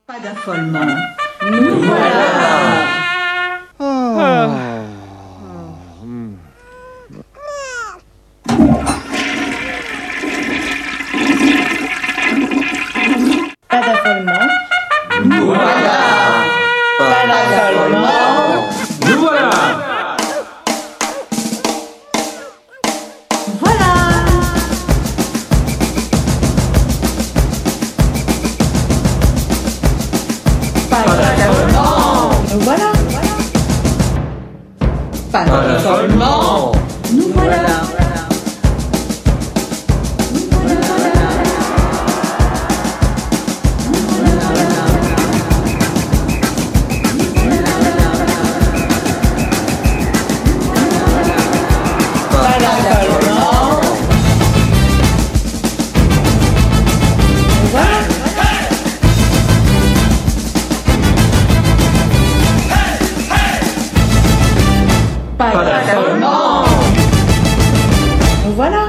Pas d'affolement. Nous voilà. Pas d'affolement. Nous voilà. Pas d'affolement. Nous voilà. Voilà. Pas d'affolement. Nous voilà. Pas d'affolement. Nous voilà. Pas d'affolement. Voilà.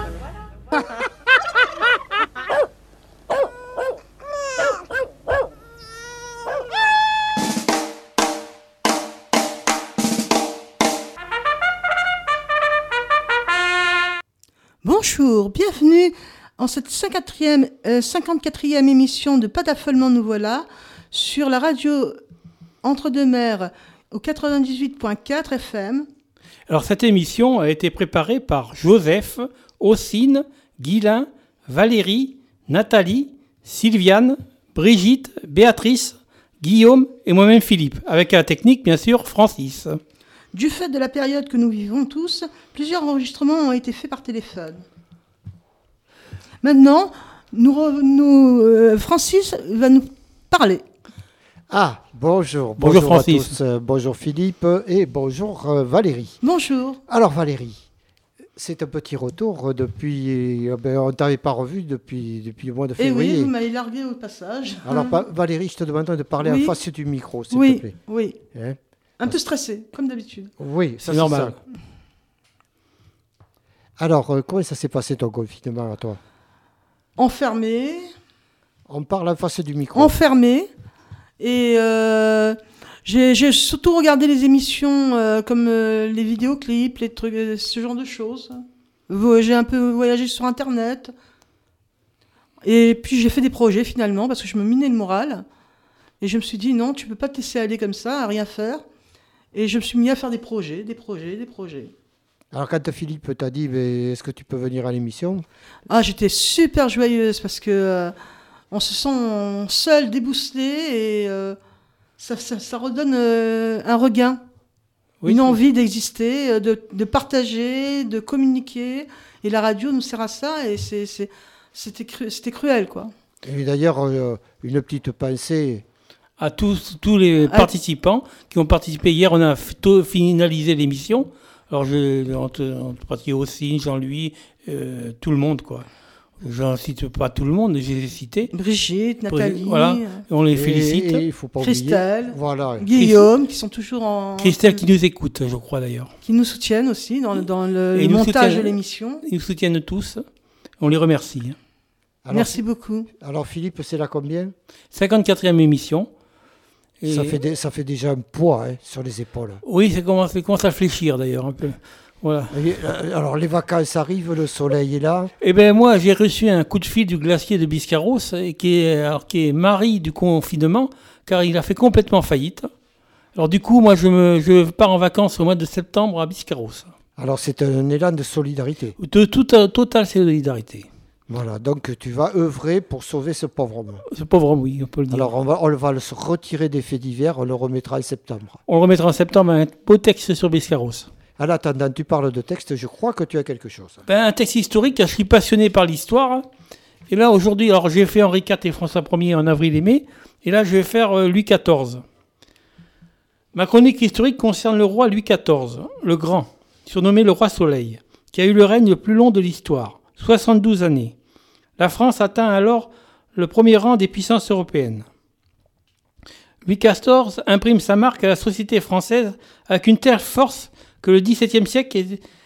Bonjour, bienvenue en cette 54e émission de Pas d'affolement, nous voilà, sur la radio Entre-deux-Mers au 98.4 FM. Alors cette émission a été préparée par Joseph, Ossine, Guylain, Valérie, Nathalie, Sylviane, Brigitte, Béatrice, Guillaume et moi-même Philippe, avec à la technique bien sûr Francis. Du fait de la période que nous vivons tous, plusieurs enregistrements ont été faits par téléphone. Maintenant, Francis va nous parler. Ah, bonjour. Bonjour Francis. À tous. Bonjour Philippe et bonjour Valérie. Bonjour. Alors Valérie, c'est un petit retour depuis... on ne t'avait pas revu depuis le mois de Eh février. oui, vous m'avez largué au passage. Alors Valérie, je te demande de parler en face du micro, s'il te plaît. Oui. Hein? Un peu stressé, comme d'habitude. Oui, ça C'est normal. ça. Alors, comment ça s'est passé ton confinement à toi? Enfermé. On parle en face du micro. Enfermé. Et j'ai surtout regardé les émissions comme les vidéoclips, les trucs, ce genre de choses. J'ai un peu voyagé sur Internet. Et puis j'ai fait des projets finalement parce que je me minais le moral. Et je me suis dit non, tu peux pas te laisser aller comme ça, à rien faire. Et je me suis mis à faire des projets. Alors quand Philippe t'a dit, mais est-ce que tu peux venir à l'émission? Ah, j'étais super joyeuse parce que on se sent seul, débousselé et ça redonne un regain, Oui, une c'est- envie d'exister, de partager, de communiquer. Et la radio nous sert à ça et c'était cruel, quoi. Et d'ailleurs, une petite pensée... À tous les participants qui ont participé. Hier, on a finalisé l'émission. Alors, entre particulier aussi, Jean-Louis, tout le monde, quoi. Je ne cite pas tout le monde, j'ai cité. Brigitte, Nathalie, Voilà, on les félicite. Et il faut pas oublier... Christelle, Voilà. Guillaume, qui sont toujours en... Christelle qui nous écoute, je crois d'ailleurs. qui nous soutiennent aussi dans le Et ils nous montage soutiennent. de l'émission. Ils nous soutiennent tous. On les remercie. Alors, Merci beaucoup. Alors Philippe, c'est là combien? 54e émission. Et- Ça fait déjà un poids sur les épaules. Oui, ça commence à fléchir d'ailleurs un peu. Voilà. Alors les vacances arrivent, le soleil est là. Eh bien moi, j'ai reçu un coup de fil du glacier de Biscarros, qui est mari du confinement, car il a fait complètement faillite. Alors du coup, moi, je pars en vacances au mois de septembre à Biscarros. Alors c'est un élan de solidarité. De totale solidarité. Voilà, donc tu vas œuvrer pour sauver ce pauvre homme. Ce pauvre homme, oui, on peut le dire. Alors on va le retirer des faits divers, on le remettra en septembre. On le remettra en septembre, un beau texte sur Biscarros. En attendant, tu parles de texte, je crois que tu as quelque chose. Ben, un texte historique, car je suis passionné par l'histoire. Et là, aujourd'hui, alors j'ai fait Henri IV et François Ier en avril et mai. Et là, je vais faire Louis XIV. Ma chronique historique concerne le roi Louis XIV, le Grand, surnommé le roi Soleil, qui a eu le règne le plus long de l'histoire, 72 années. La France atteint alors le premier rang des puissances européennes. Louis XIV imprime sa marque à la société française avec une telle force que le XVIIe siècle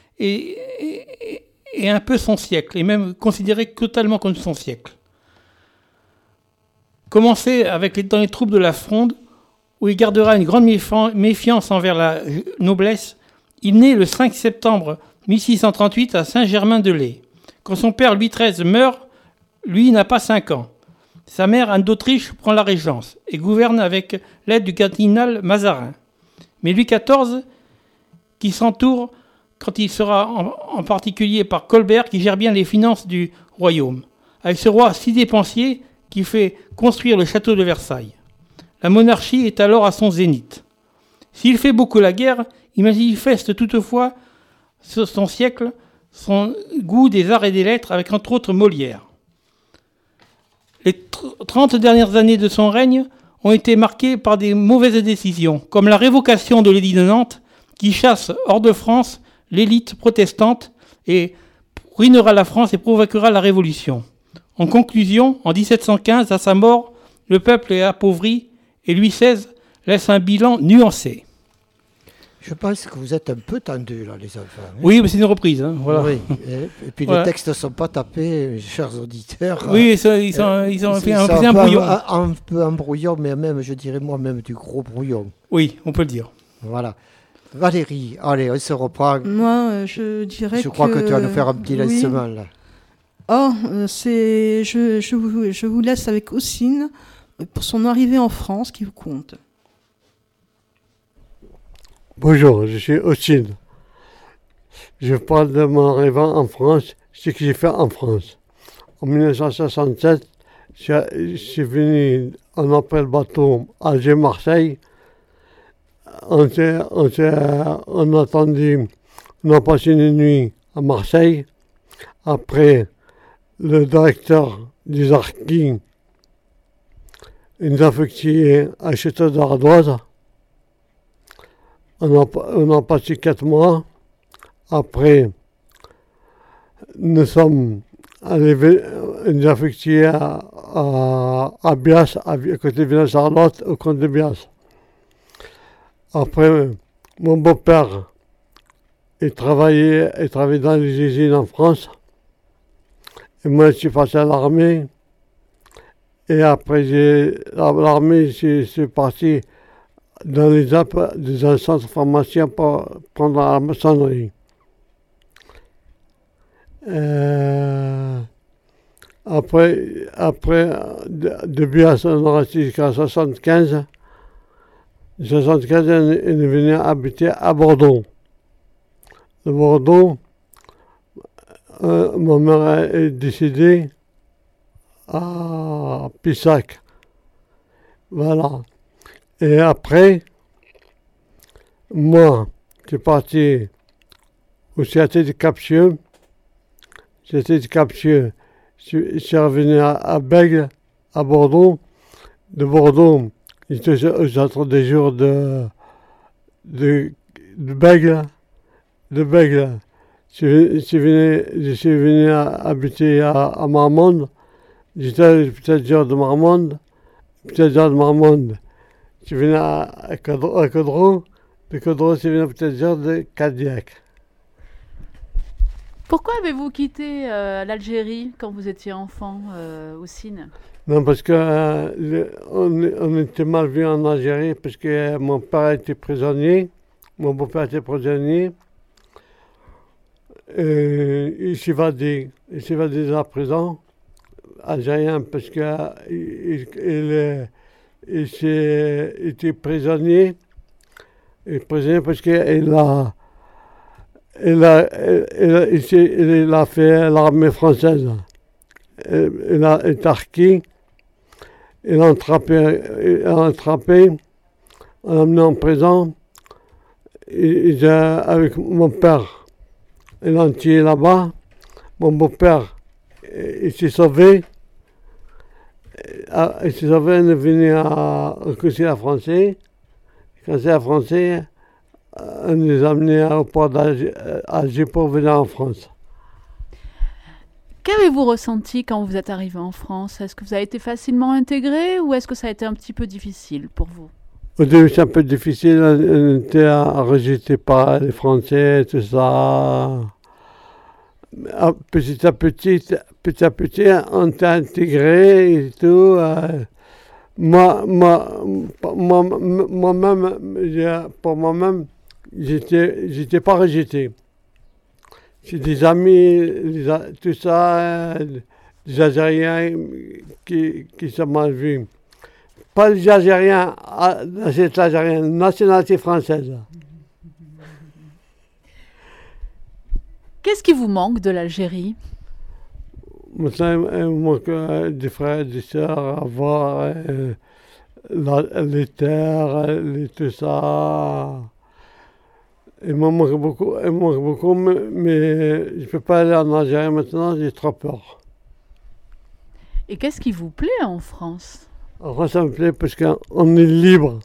est un peu son siècle, et même considéré totalement comme son siècle. Commencé dans les troupes de la Fronde, où il gardera une grande méfiance envers la noblesse, il naît le 5 septembre 1638 à Saint-Germain-de-Laye. Quand son père Louis XIII meurt, lui n'a pas 5 ans. Sa mère, Anne d'Autriche, prend la régence et gouverne avec l'aide du cardinal Mazarin. Mais Louis XIV, qui s'entoure quand il sera en particulier par Colbert, qui gère bien les finances du royaume, avec ce roi si dépensier qui fait construire le château de Versailles. La monarchie est alors à son zénith. S'il fait beaucoup la guerre, il manifeste toutefois sur son siècle son goût des arts et des lettres, avec entre autres Molière. Les 30 dernières années de son règne ont été marquées par des mauvaises décisions, comme la révocation de l'édit de Nantes, qui chasse hors de France l'élite protestante et ruinera la France et provoquera la Révolution. En conclusion, en 1715, à sa mort, le peuple est appauvri et Louis XVI laisse un bilan nuancé. Je pense que vous êtes un peu tendus, là, les enfants. Hein. Oui, mais c'est une reprise. Hein, voilà. Oui. Et puis Voilà. les textes ne sont pas tapés, chers auditeurs. Oui, ils ont fait un peu brouillon. Un peu un brouillon, mais même, je dirais moi-même, du gros brouillon. Oui, on peut le dire. Voilà. Valérie, allez, on se reprend. Moi, je dirais Je crois que tu vas nous faire un petit oui. lancement, là. Oh, je vous laisse avec Ossine pour son arrivée en France qui vous compte. Bonjour, je suis Ossine. Je parle de mon arrivée en France, ce que j'ai fait en France. En 1967, je suis venu, on a pris le bateau Alger-Marseille. On a attendu, on a passé une nuit à Marseille. Après, le directeur des Arquis nous a affectés à Château d'Ardoise. On a passé 4 mois. Après, nous sommes allés nous affectés à Bias, à côté de Villeneuve-Charlotte, au comte de Bias. Après, mon beau-père, il travaillait dans les usines en France. Et moi, je suis passé à l'armée. Et après, l'armée, je suis parti dans les Alpes, dans un centre de formation pour prendre la maçonnerie. Après, de Bias, on est resté jusqu'à 75. En 75, on est venu habiter à Bordeaux. De Bordeaux, ma mère est décédée à Pissac. Voilà. Et après, moi, je suis parti au CAT de Captieux. J'étais de Captieux. Je suis revenu à Bègle, à Bordeaux. De Bordeaux, j'étais aux autres des jours de Bègle. De Bègle, je suis venu habiter à Marmande. J'étais peut-être jours de Marmande. Peut-être jours de Marmande. Je suis venu à Caudron. De Caudron, je suis venu peut-être jours de Cadillac. Pourquoi avez-vous quitté l'Algérie quand vous étiez enfant, Ossine ? Non, parce que on était mal vu en Algérie, parce que mon père était prisonnier, mon beau-père était prisonnier. Il s'évadait de la prison algérien parce qu'il était prisonnier. Il est prisonnier parce qu'il a fait l'armée française. Il a été arqué. Il a attrapé, on l'a amené en prison. Avec mon père, il a tué là-bas. Mon beau-père, il s'est sauvé. Il s'est sauvé, il est venu au consulat français. Le consulat français, on les a amenés au port d'Alger pour venir en France. Qu'avez-vous ressenti quand vous êtes arrivé en France ? Est-ce que vous avez été facilement intégré ou est-ce que ça a été un petit peu difficile pour vous ? Au début, c'est un peu difficile, on était rejeté par les Français, tout ça. Petit à petit, on s'est intégré et tout. Pour moi-même, j'étais pas rejeté. C'est des amis, tout ça, des Algériens qui sont mal vus. Pas les Algériens, c'est Algérien, nationalité française. Qu'est-ce qui vous manque de l'Algérie? Maintenant, il me manque des frères, des sœurs, avoir les terres, tout ça. Il me manque beaucoup, mais je ne peux pas aller en Algérie maintenant, j'ai trop peur. Et qu'est-ce qui vous plaît en France? En France, ça me plaît parce qu'on est libre.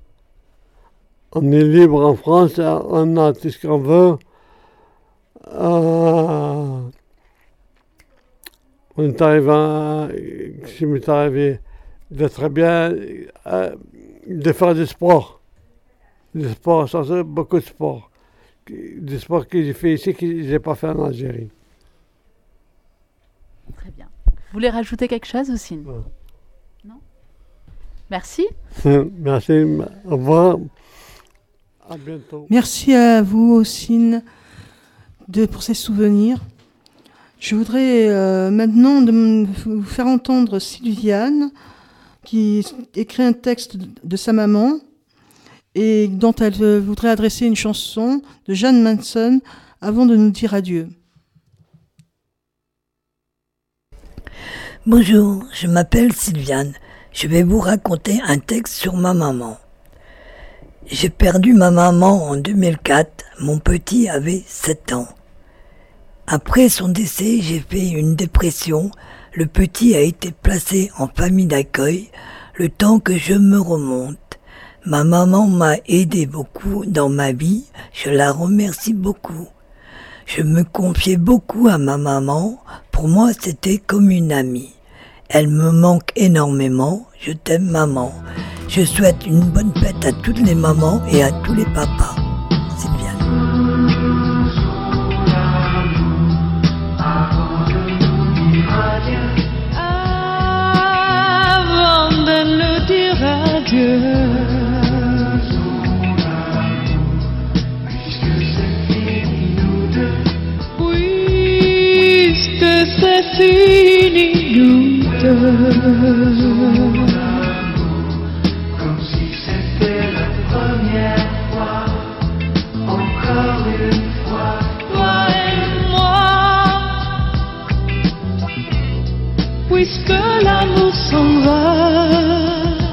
On est libre en France, on a tout ce qu'on veut. On est arrivé, ce qui m'est arrivé, d'être bien, de faire du sport. Du sport, ça c'est beaucoup de sport. Du sport que j'ai fait ici, que je n'ai pas fait en Algérie. Très bien. Vous voulez rajouter quelque chose aussi? Ouais. Non? Merci. Merci, au revoir. À bientôt. Merci à vous, Ossine, pour ces souvenirs. Je voudrais maintenant vous faire entendre Sylviane, qui écrit un texte de sa maman et dont elle voudrait adresser une chanson de Jeanne Manson avant de nous dire adieu. Bonjour, je m'appelle Sylviane. Je vais vous raconter un texte sur ma maman. J'ai perdu ma maman en 2004. Mon petit avait 7 ans. Après son décès, j'ai fait une dépression. Le petit a été placé en famille d'accueil le temps que je me remonte. Ma maman m'a aidé beaucoup dans ma vie. Je la remercie beaucoup. Je me confiais beaucoup à ma maman. Pour moi, c'était comme une amie. Elle me manque énormément. Je t'aime, maman. Je souhaite une bonne fête à toutes les mamans et à tous les papas. Sylviane. Avant de nous dire adieu, puisque c'est fini nous deux. Comme si c'était la première fois, encore une fois, toi et moi, puisque l'amour s'en va.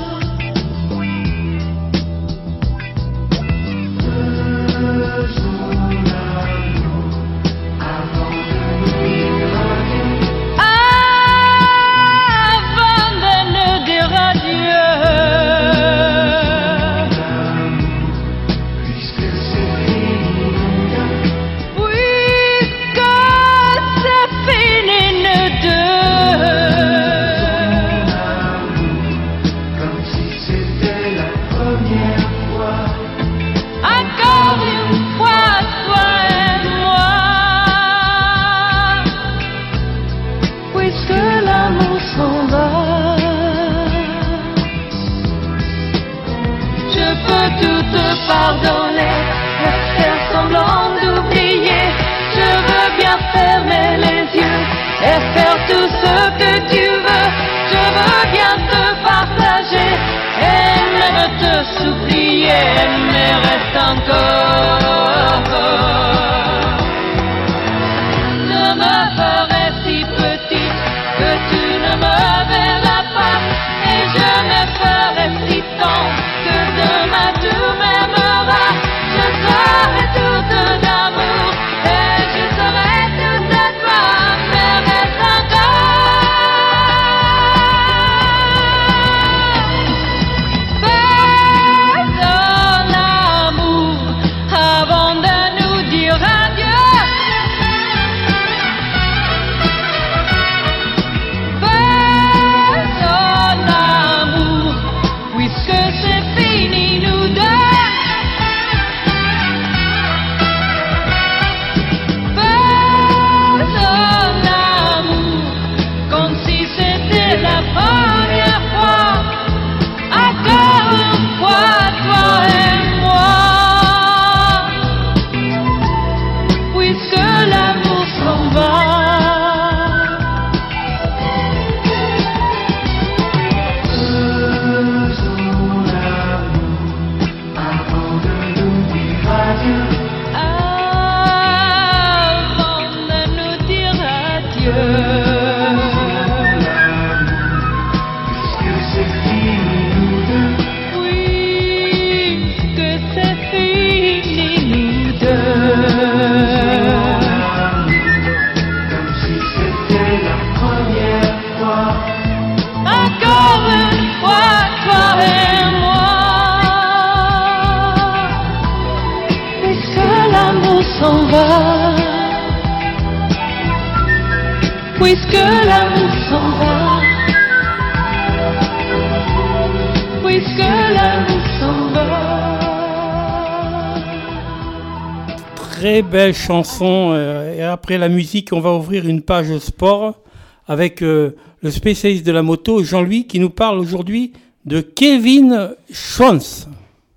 Pardonner, faire semblant d'oublier. Je veux bien fermer les yeux et faire tout ce que tu veux. Je veux bien te partager et même te supplier, mais reste encore. Je me ferai si petite que tu ne me verras pas, et je me ferai si tendre que demain tu m'aimeras. Je serai toute d'amour et je serai toute à toi, mais reste encore. Faisons l'amour s'en va, puisque l'amour s'en va. Très belle chanson. Et après la musique, on va ouvrir une page sport avec le spécialiste de la moto, Jean-Louis, qui nous parle aujourd'hui de Kevin Schwantz.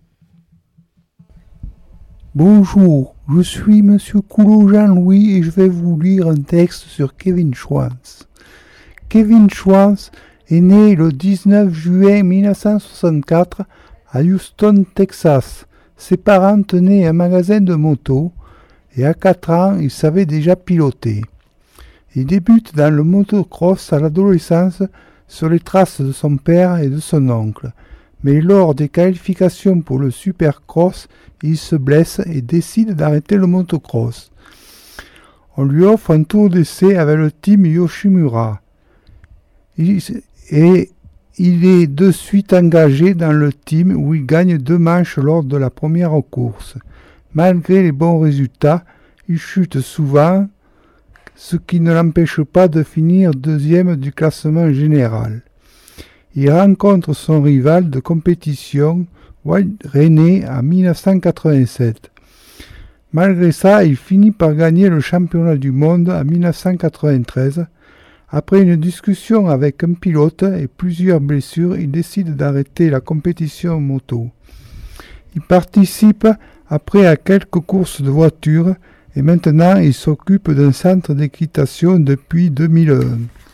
Bonjour, je suis Monsieur Coulot Jean-Louis et je vais vous lire un texte sur Kevin Schwantz. Kevin Schwantz est né le 19 juin 1964 à Houston, Texas. Ses parents tenaient un magasin de motos et à 4 ans, il savait déjà piloter. Il débute dans le motocross à l'adolescence sur les traces de son père et de son oncle. Mais lors des qualifications pour le Supercross, il se blesse et décide d'arrêter le motocross. On lui offre un tour d'essai avec le team Yoshimura. Il est de suite engagé dans le team où il gagne 2 manches lors de la première course. Malgré les bons résultats, il chute souvent, ce qui ne l'empêche pas de finir 2e du classement général. Il rencontre son rival de compétition, Wayne Rainey, en 1987. Malgré ça, il finit par gagner le championnat du monde en 1993. Après une discussion avec un pilote et plusieurs blessures, il décide d'arrêter la compétition moto. Il participe après à quelques courses de voitures et maintenant il s'occupe d'un centre d'équitation depuis 2001.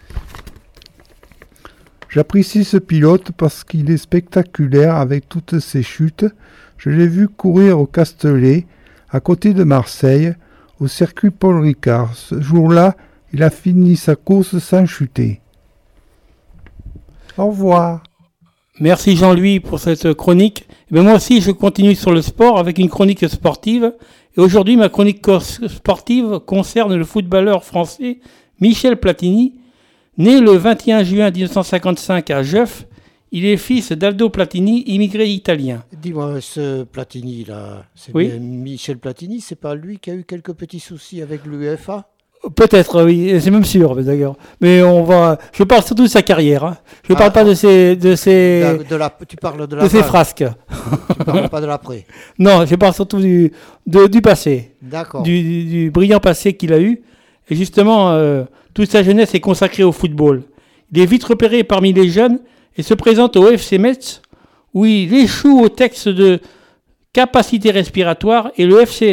J'apprécie ce pilote parce qu'il est spectaculaire avec toutes ses chutes. Je l'ai vu courir au Castellet, à côté de Marseille, au circuit Paul Ricard. Ce jour-là, il a fini sa course sans chuter. Au revoir. Merci Jean-Louis pour cette chronique. Et moi aussi, je continue sur le sport avec une chronique sportive. Et aujourd'hui, ma chronique sportive concerne le footballeur français Michel Platini. Né le 21 juin 1955 à Jeuf, il est fils d'Aldo Platini, immigré italien. Dis-moi, ce Platini-là, c'est oui. Bien Michel Platini, c'est pas lui qui a eu quelques petits soucis avec l'UEFA ? Peut-être, oui, c'est même sûr d'ailleurs. Mais je parle surtout de sa carrière. Hein. Je ne parle pas de ses tu parles de ses frasques. Tu parles pas de l'après. Non, je parle surtout du passé. D'accord. Du brillant passé qu'il a eu. Et justement, toute sa jeunesse est consacrée au football. Il est vite repéré parmi les jeunes et se présente au FC Metz, où il échoue au texte de capacité respiratoire et le FC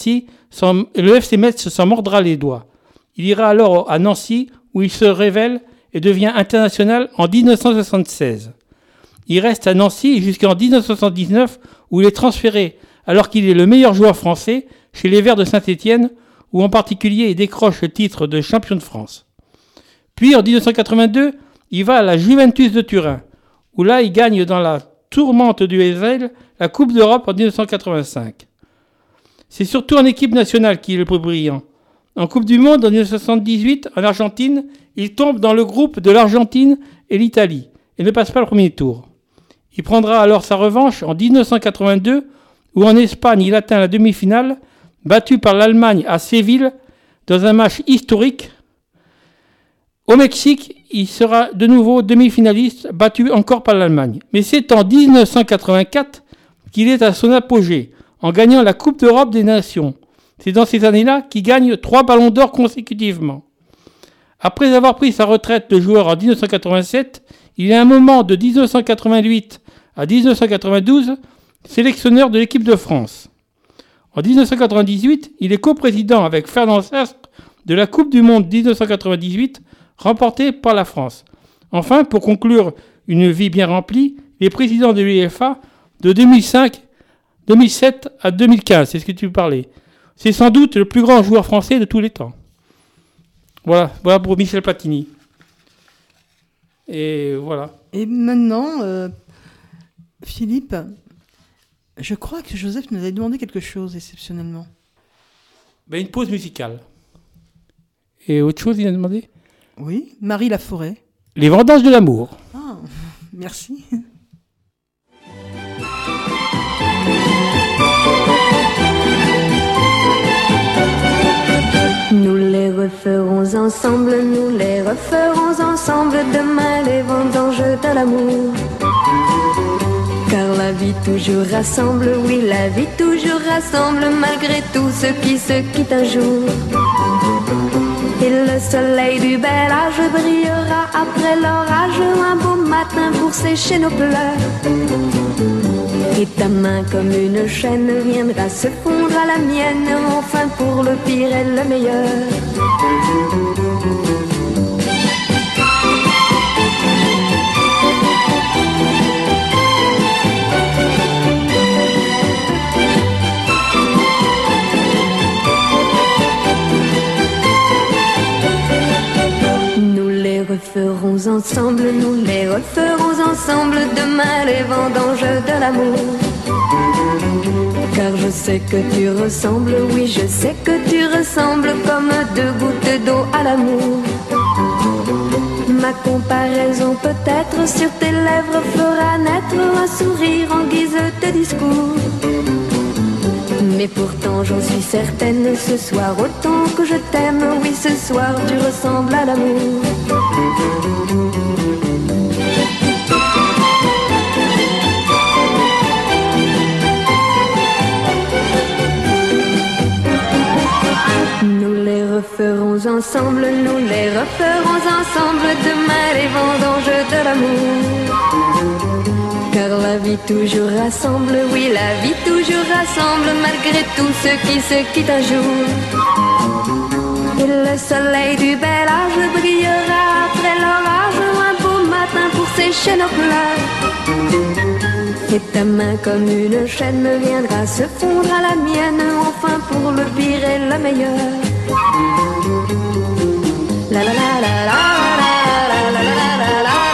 Metz s'en mordra les doigts. Il ira alors à Nancy, où il se révèle et devient international en 1976. Il reste à Nancy jusqu'en 1979, où il est transféré, alors qu'il est le meilleur joueur français, chez les Verts de Saint-Étienne, où en particulier il décroche le titre de champion de France. Puis en 1982, il va à la Juventus de Turin, où là il gagne dans la tourmente du Heysel la Coupe d'Europe en 1985. C'est surtout en équipe nationale qu'il est le plus brillant. En Coupe du Monde en 1978, en Argentine, il tombe dans le groupe de l'Argentine et l'Italie et ne passe pas le premier tour. Il prendra alors sa revanche en 1982, où en Espagne il atteint la demi-finale, battu par l'Allemagne à Séville dans un match historique. Au Mexique, il sera de nouveau demi-finaliste, battu encore par l'Allemagne. Mais c'est en 1984 qu'il est à son apogée, en gagnant la Coupe d'Europe des Nations. C'est dans ces années-là qu'il gagne 3 ballons d'or consécutivement. Après avoir pris sa retraite de joueur en 1987, il est à un moment de 1988 à 1992 sélectionneur de l'équipe de France. En 1998, il est coprésident avec Fernand Sastre de la Coupe du Monde 1998, remportée par la France. Enfin, pour conclure une vie bien remplie, il est président de l'UEFA de 2007 à 2015, c'est ce que tu parlais. C'est sans doute le plus grand joueur français de tous les temps. Voilà pour Michel Platini. Et voilà. Et maintenant, Philippe, je crois que Joseph nous avait demandé quelque chose exceptionnellement. Une pause musicale. Et autre chose, il a demandé ? Oui, Marie Laforêt. Les vendanges de l'amour. Ah, merci. Nous les referons ensemble, nous les referons ensemble. Demain les vendanges de l'amour. Car la vie toujours rassemble, oui la vie toujours rassemble. Malgré tout ceux qui se quittent un jour. Et le soleil du bel âge brillera après l'orage. Un beau matin pour sécher nos pleurs. Et ta main comme une chaîne viendra se fondre à la mienne. Enfin pour le pire et le meilleur. Referons ensemble, nous les referons ensemble. Demain les vendanges de l'amour. Car je sais que tu ressembles, oui je sais que tu ressembles comme deux gouttes d'eau à l'amour. Ma comparaison peut-être sur tes lèvres fera naître un sourire en guise de discours. Mais pourtant j'en suis certaine, ce soir autant que je t'aime, oui ce soir tu ressembles à l'amour. Nous les referons ensemble, nous les referons ensemble. Demain les vendanges de l'amour. Car la vie toujours rassemble, oui la vie toujours rassemble. Malgré tout ceux qui se quittent un jour. Et le soleil du bel âge brillera après l'orage. Un beau matin pour sécher nos pleurs. Et ta main comme une chaîne viendra se fondre à la mienne. Enfin pour le pire et le meilleur. La la la la la la la la la la la.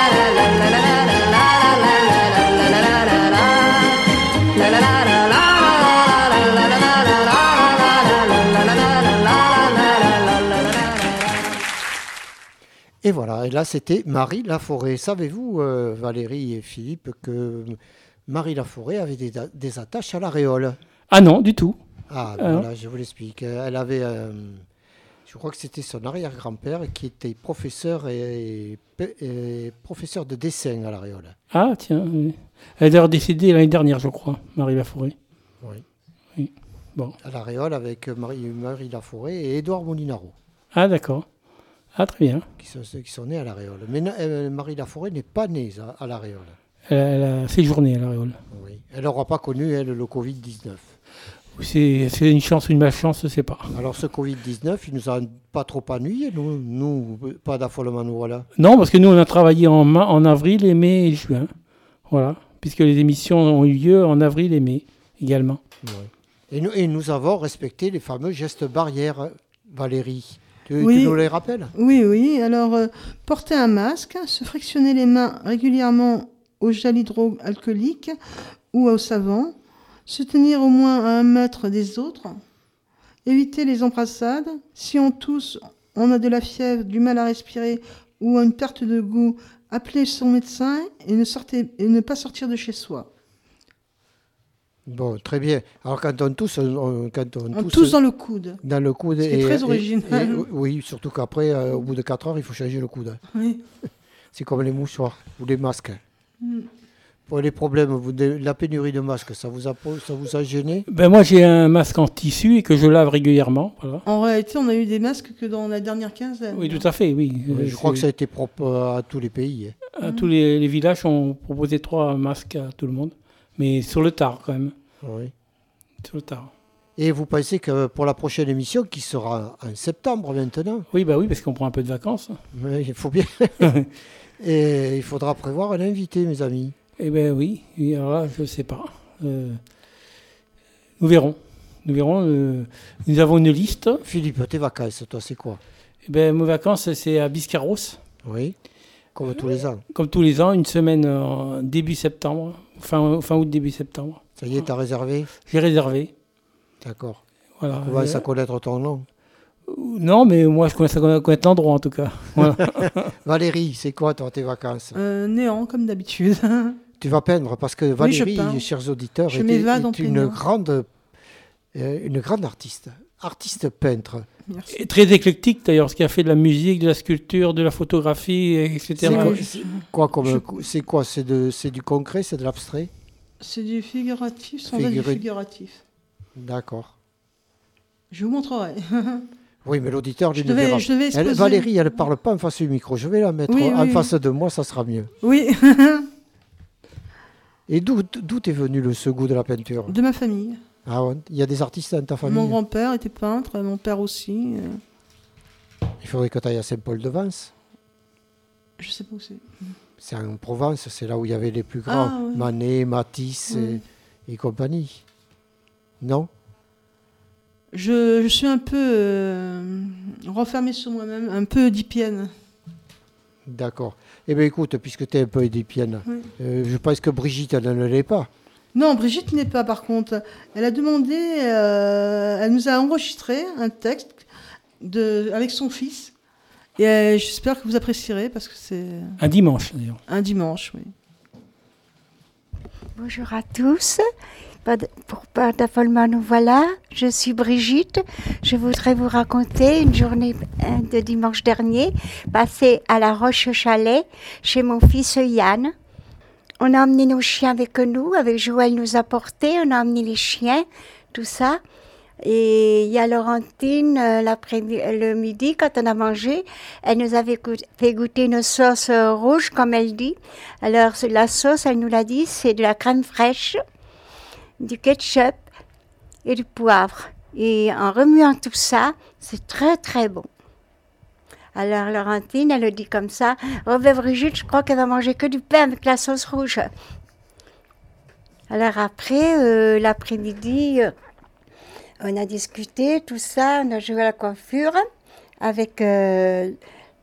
Et voilà, et là c'était Marie Laforêt. Savez-vous, Valérie et Philippe, que Marie Laforêt avait des attaches à l'aréole? Ah non, du tout. Ah, voilà, je vous l'explique. Elle avait, je crois que c'était son arrière-grand-père qui était professeur et professeur de dessin à l'aréole. Ah tiens, oui. Elle est d'ailleurs décédée l'année dernière, je crois, Marie Laforêt. Oui. Oui. Bon. À l'aréole avec Marie Laforêt et Édouard Molinaro. Ah d'accord. Ah très bien. Qui sont nés à l'aréole. Mais Marie Laforêt n'est pas née à l'aréole. Elle a séjourné à l'aréole. Oui. Elle n'aura pas connu, elle, le Covid-19. C'est une chance ou une malchance, je ne sais pas. Alors ce Covid-19, il nous a pas trop ennuyés, nous pas d'affolement, nous voilà. Non, parce que nous on a travaillé en avril, et mai et juin. Voilà. Puisque les émissions ont eu lieu en avril et mai également. Oui. Et nous avons respecté les fameux gestes barrières, Valérie. Tu Oui. nous les rappelles? Oui, oui. Alors, porter un masque, se frictionner les mains régulièrement au gel hydroalcoolique ou au savon, se tenir au moins à 1 mètre des autres, éviter les embrassades. Si on tousse, on a de la fièvre, du mal à respirer ou une perte de goût, appeler son médecin et ne pas sortir de chez soi. Bon, très bien. Alors quand on tousse, on tousse dans le coude. Dans le coude. C'est très original. Oui, surtout qu'après, au bout de 4 heures, il faut changer le coude. Oui. C'est comme les mouchoirs ou les masques. Mm. Pour les problèmes, la pénurie de masques, ça vous a gêné? Moi, j'ai un masque en tissu et que je lave régulièrement. Voilà. En réalité, on a eu des masques que dans la dernière quinzaine. Oui, tout à fait, oui. Je crois que ça a été propre à tous les pays. À tous les villages ont proposé 3 masques à tout le monde. Mais sur le tard, quand même. Oui. Sur le tard. Et vous pensez que pour la prochaine émission, qui sera en septembre maintenant? Oui, oui, parce qu'on prend un peu de vacances. Mais il faut bien. Et il faudra prévoir un invité, mes amis. Eh bien oui, alors là, je ne sais pas. Nous verrons. Nous avons une liste. Philippe, tes vacances, toi, c'est quoi? Eh bien, mes vacances, c'est à Biscarrosse. Oui, comme tous les ans. Comme tous les ans, une semaine en début septembre, fin août, début septembre. Ça y est, t'as réservé? J'ai réservé. D'accord. Voilà. On va à connaître ton nom? Non, mais moi, je commence à connaître l'endroit, en tout cas. Voilà. Valérie, c'est quoi, toi, tes vacances? Néant, comme d'habitude. Tu vas peindre, parce que Valérie, oui, chers auditeurs, est une grande artiste. artiste peintre. Merci. Et très éclectique d'ailleurs, ce qui a fait de la musique, de la sculpture, de la photographie, etc. C'est quoi c'est du concret, c'est de l'abstrait? C'est du figuratif, sans être du figuratif. D'accord. Je vous montrerai. Oui, mais l'auditeur, lui, ne verra. Valérie, elle ne parle pas en face du micro. Je vais la mettre en face de moi, ça sera mieux. Oui. Et d'où est venu ce goût de la peinture? De ma famille. Ah ouais, il y a des artistes dans ta famille? Mon grand-père était peintre, mon père aussi. Il faudrait que tu ailles à Saint-Paul-de-Vence. Je sais pas où c'est. C'est en Provence, c'est là où il y avait les plus grands. Ouais. Manet, Matisse et compagnie. Non? Je suis un peu renfermée sur moi-même, un peu édipienne. D'accord. Eh bien écoute, puisque tu es un peu édipienne, je pense que Brigitte, elle ne l'est pas. Non, Brigitte n'est pas par contre. Elle a demandé, elle nous a enregistré un texte avec son fils. Et j'espère que vous apprécierez parce que c'est... Un dimanche d'ailleurs. Un dimanche, oui. Bonjour à tous. Pour Pas d'affolement, nous voilà. Je suis Brigitte. Je voudrais vous raconter une journée de dimanche dernier passée à la Roche-Chalet chez mon fils Yann. On a emmené nos chiens avec nous, avec Joël nous a portés, on a emmené les chiens, tout ça. Et il y a Laurentine, le midi, quand on a mangé, elle nous avait fait goûter une sauce rouge, comme elle dit. Alors la sauce, elle nous l'a dit, c'est de la crème fraîche, du ketchup et du poivre. Et en remuant tout ça, c'est très très bon. Alors Laurentine, elle le dit comme ça, « Oh ben Brigitte, je crois qu'elle va manger que du pain avec la sauce rouge. » Alors après, l'après-midi, on a discuté, tout ça, on a joué à la coiffure avec les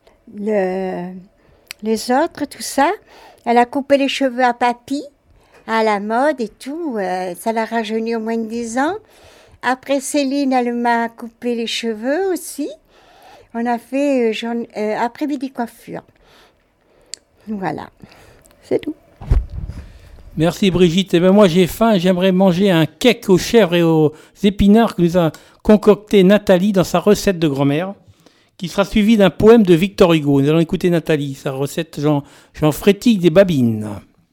autres, tout ça. Elle a coupé les cheveux à papy, à la mode et tout, ça l'a rajeuni au moins de 10 ans. Après Céline, elle m'a coupé les cheveux aussi. On a fait après-midi coiffure. Voilà, c'est tout. Merci Brigitte. Eh ben moi j'ai faim, j'aimerais manger un cake aux chèvres et aux épinards que nous a concocté Nathalie dans sa recette de grand-mère, qui sera suivie d'un poème de Victor Hugo. Nous allons écouter Nathalie, sa recette Jean Frétille des Babines.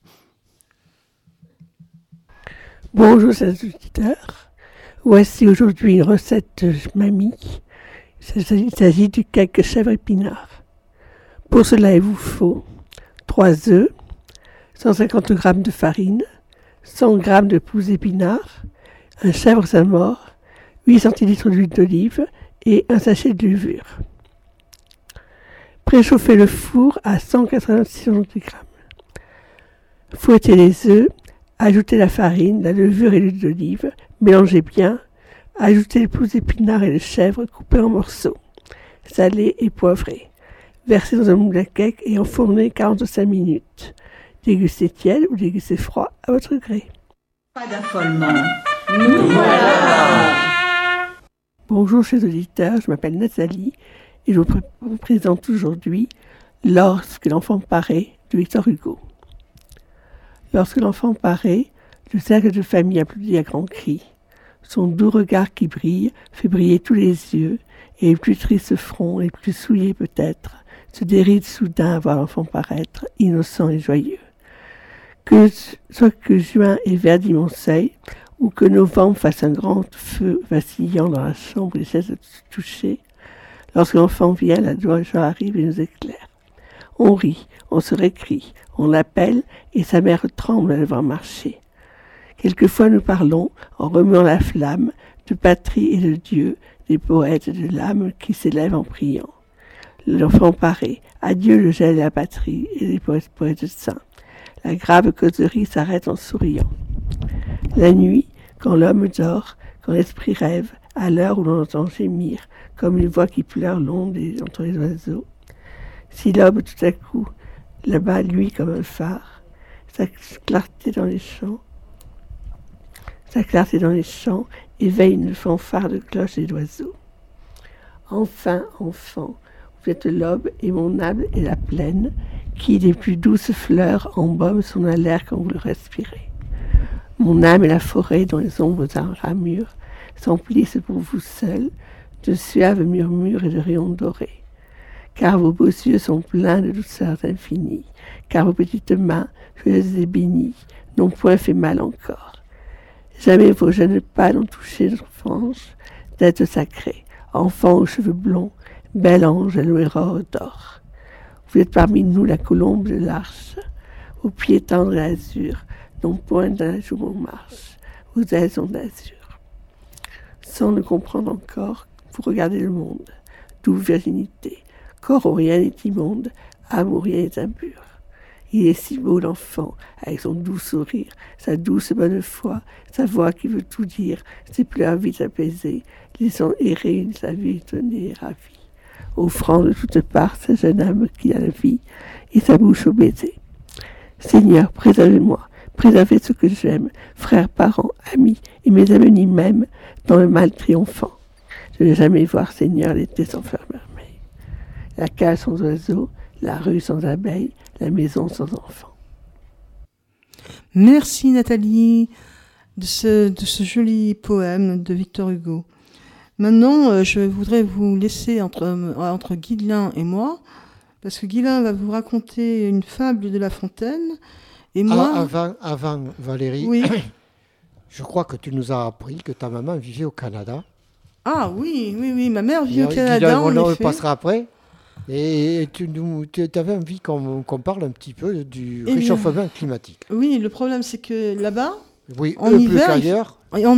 Bonjour chers auditeurs, voici aujourd'hui une recette de mamie. Il s'agit du cake chèvre épinard. Pour cela, il vous faut 3 œufs, 150 g de farine, 100 g de pousses d'épinards, un chèvre Saint-Maur, 8 centilitres d'huile d'olive et un sachet de levure. Préchauffez le four à 186 g. Fouettez les œufs, ajoutez la farine, la levure et l'huile d'olive, mélangez bien. Ajoutez les pousses d'épinards et le chèvre coupés en morceaux, salés et poivrés. Versez dans un moule à cake et enfournez 45 minutes. Dégustez tiède ou dégustez froid à votre gré. Pas d'affolement. Nous voilà. Bonjour chers auditeurs, je m'appelle Nathalie et je vous présente aujourd'hui Lorsque l'enfant paraît de Victor Hugo. Lorsque l'enfant paraît, le cercle de famille applaudit à grands cris. Son doux regard qui brille fait briller tous les yeux, et les plus tristes fronts, les plus souillés peut-être, se dérident soudain à voir l'enfant paraître, innocent et joyeux. Soit que juin ait verdi mon seuil, ou que novembre fasse un grand feu vacillant dans la chambre et les chaises touchées, lorsque l'enfant vient, la joie arrive et nous éclaire. On rit, on se récrie, on l'appelle, et sa mère tremble à le voir marcher. Quelquefois nous parlons, en remuant la flamme, de patrie et de Dieu, des poètes de l'âme qui s'élèvent en priant. L'enfant paraît, adieu le gel et la patrie, et les poètes saints. La grave causerie s'arrête en souriant. La nuit, quand l'homme dort, quand l'esprit rêve, à l'heure où l'on entend gémir, comme une voix qui pleure l'onde entre les oiseaux. Si l'aube tout à coup, là-bas, luit comme un phare, sa clarté dans les champs éveille une fanfare de cloches et d'oiseaux. Enfin, enfant, vous êtes l'aube et mon âme est la plaine, qui des plus douces fleurs embaument son air quand vous le respirez. Mon âme est la forêt dont les ombres en ramures, s'emplissent pour vous seuls de suaves murmures et de rayons dorés. Car vos beaux yeux sont pleins de douceurs infinies, car vos petites mains, joyeuses et bénies, n'ont point fait mal encore. Jamais vos jeunes pas n'ont touché notre frange, tête sacrée, enfant aux cheveux blonds, bel ange à l'aurore d'or. Vous êtes parmi nous la colombe de l'arche, aux pieds tendres et azur, non point d'un jour on marche, vos ailes sont d'azur. Sans ne comprendre encore, vous regardez le monde, d'où virginité, corps où rien n'est immonde, âme où rien n'est impur. Il est si beau l'enfant, avec son doux sourire, sa douce bonne foi, sa voix qui veut tout dire, ses pleurs vite apaisés, laissant errer sa vie étonnée et ravie, offrant de toutes parts sa jeune âme qui a la vie, et sa bouche au baiser. Seigneur, préservez-moi, préservez ce que j'aime, frères, parents, amis, et mes amis même, dans le mal triomphant. Je ne jamais voir, Seigneur, l'été sans fleurs merveilles, la cage sans oiseaux, la rue sans abeilles, la maison sans enfants. Merci Nathalie de ce joli poème de Victor Hugo. Maintenant, je voudrais vous laisser entre Guylain et moi, parce que Guylain va vous raconter une fable de La Fontaine. Et moi... Avant Valérie, oui. Je crois que tu nous as appris que ta maman vivait au Canada. Ah oui, ma mère vit au Canada, on en le effet. passera après. Et tu avais envie qu'on parle un petit peu du réchauffement climatique. Oui, le problème c'est que là-bas, oui, en hiver,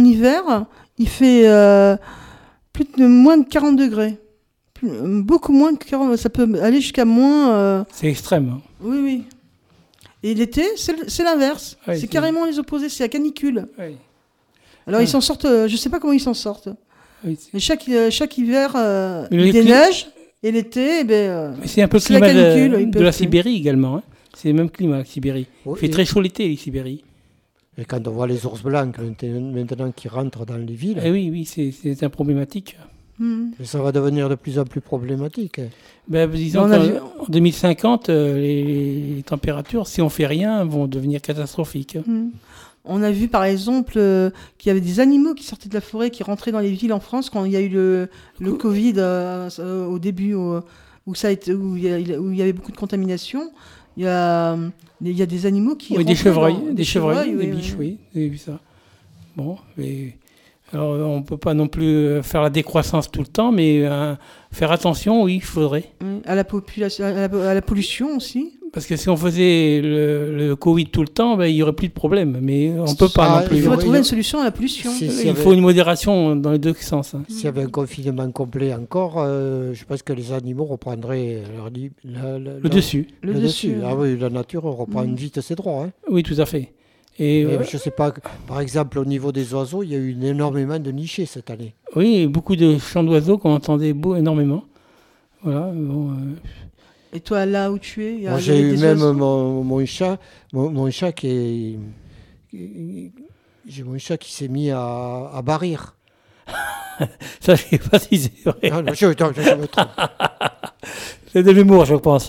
il fait moins de 40 degrés. Beaucoup moins de 40, ça peut aller jusqu'à moins... C'est extrême. Hein. Oui. Et l'été, c'est l'inverse. Oui, c'est carrément les opposés, c'est la canicule. Oui. Alors ils s'en sortent, je ne sais pas comment ils s'en sortent. Oui, et chaque hiver, il déneige. Et l'été, c'est un peu le climat de la Sibérie également. Hein. C'est le même climat, la Sibérie. Il fait très chaud l'été, la Sibérie. Et quand on voit les ours blancs maintenant qui rentrent dans les villes... oui, c'est un problématique. Mais ça va devenir de plus en plus problématique. Disons qu'en 2050, les températures, si on ne fait rien, vont devenir catastrophiques. On a vu par exemple qu'il y avait des animaux qui sortaient de la forêt, qui rentraient dans les villes en France quand il y a eu le Covid au début, où il y avait beaucoup de contamination. Il y a des animaux qui... Oui, des chevreuils, des biches, oui, j'ai vu ça. Bon, alors on ne peut pas non plus faire la décroissance tout le temps, mais faire attention, oui, il faudrait. À la population, à la pollution aussi. Parce que si on faisait le Covid tout le temps, il n'y aurait plus de problème. Mais on ne peut pas non plus. Il faut trouver une solution à la pollution. Il faut une modération dans les deux sens. Hein. S'il y avait un confinement complet encore, je pense que les animaux reprendraient le dessus. Le dessus. Ah oui, la nature reprend vite ses droits. Hein. Oui, tout à fait. Et je ne sais pas, par exemple, au niveau des oiseaux, il y a eu énormément de nichés cette année. Oui, beaucoup de chants d'oiseaux qu'on entendait énormément. Voilà. Et toi, là où tu es, moi, j'ai eu même mon chat qui s'est mis à barrir. Ça, je ne sais pas si c'est vrai. Non, je me trompe. C'est de l'humour, je pense.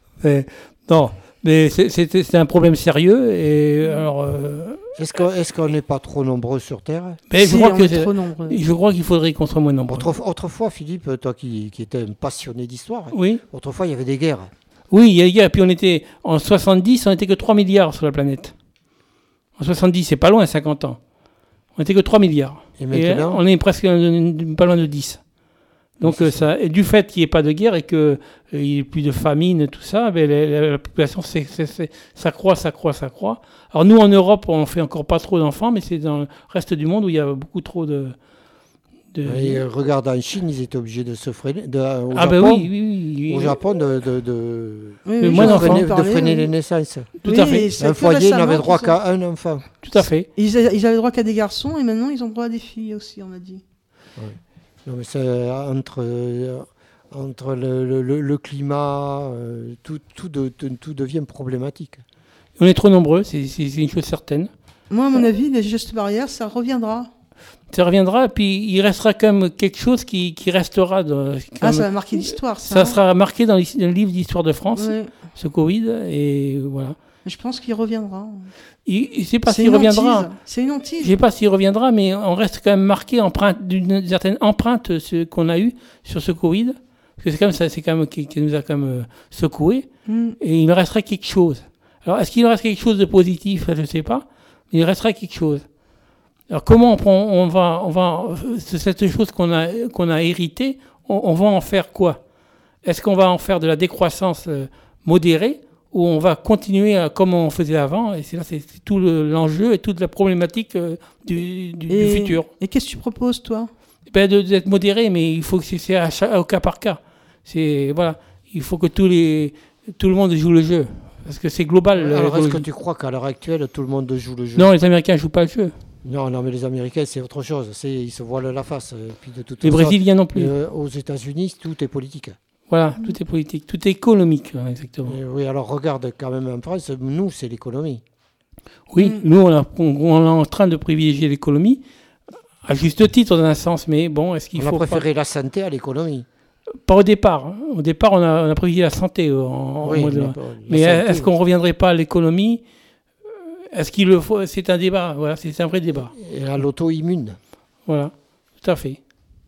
Mais c'est un problème sérieux. Et alors, est-ce qu'on n'est pas trop nombreux sur Terre ? Je crois qu'il faudrait qu'on soit moins nombreux. Autrefois, Philippe, toi qui étais un passionné d'histoire, oui. Autrefois il y avait des guerres. Oui, il y a des guerres. Puis en 70, on n'était que 3 milliards sur la planète. En 70, c'est pas loin, 50 ans. On n'était que 3 milliards. Et maintenant, on est presque pas loin de 10. Donc et du fait qu'il n'y ait pas de guerre et qu'il n'y ait plus de famine, tout ça, la population s'accroît. Alors nous, en Europe, on ne fait encore pas trop d'enfants, mais c'est dans le reste du monde où il y a beaucoup trop de... Et regarde, en Chine, ils étaient obligés de se freiner. Au Japon, de freiner les naissances. Tout à fait. Un foyer n'avait droit qu'à un enfant. Tout à fait. Ils avaient droit qu'à des garçons et maintenant ils ont droit à des filles aussi, on a dit. Oui. Non, mais c'est entre le climat, tout devient problématique. On est trop nombreux, c'est une chose certaine. Moi, à mon avis, les gestes barrières, ça reviendra. Ça reviendra, puis il restera quand même quelque chose qui restera. Ça va marquer l'histoire. Ça sera marqué dans le livre d'histoire de France, ce Covid, et voilà. Je pense qu'il reviendra. Je ne sais pas C'est s'il une reviendra. hantise. C'est une hantise. Je ne sais pas s'il reviendra, mais on reste quand même marqué d'une certaine empreinte ce qu'on a eu sur ce Covid. Parce que c'est quand même qui nous a quand même secoué. Et il resterait quelque chose. Alors, est-ce qu'il reste quelque chose de positif? Je ne sais pas. Mais il resterait quelque chose. Alors, comment on va cette chose qu'on a héritée, on va en faire quoi? Est-ce qu'on va en faire de la décroissance modérée ou on va continuer comme on faisait avant? Et c'est tout l'enjeu et toute la problématique du futur. Et qu'est-ce que tu proposes, toi? D'être modéré, mais il faut que c'est au cas par cas. Voilà, il faut que tout le monde joue le jeu. Parce que c'est global. Alors, est-ce que tu crois qu'à l'heure actuelle, tout le monde joue le jeu? Non, les Américains ne jouent pas le jeu. Non, mais les Américains, c'est autre chose. Ils se voilent la face. Puis de toute les façon, Brésiliens non plus. Aux États-Unis, tout est politique. Voilà, tout est politique, tout est économique, exactement. Oui, alors regarde quand même en France, nous, c'est l'économie. Oui, nous, on est en train de privilégier l'économie, à juste titre, dans un sens, mais bon, est-ce qu'il faut... On a préféré la santé à l'économie. Pas au départ. Au départ, on a privilégié la santé. Mais est-ce qu'on ne reviendrait pas à l'économie? Est-ce qu'il le faut? C'est un débat, voilà, c'est un vrai débat. Et à l'auto-immune. Voilà, tout à fait.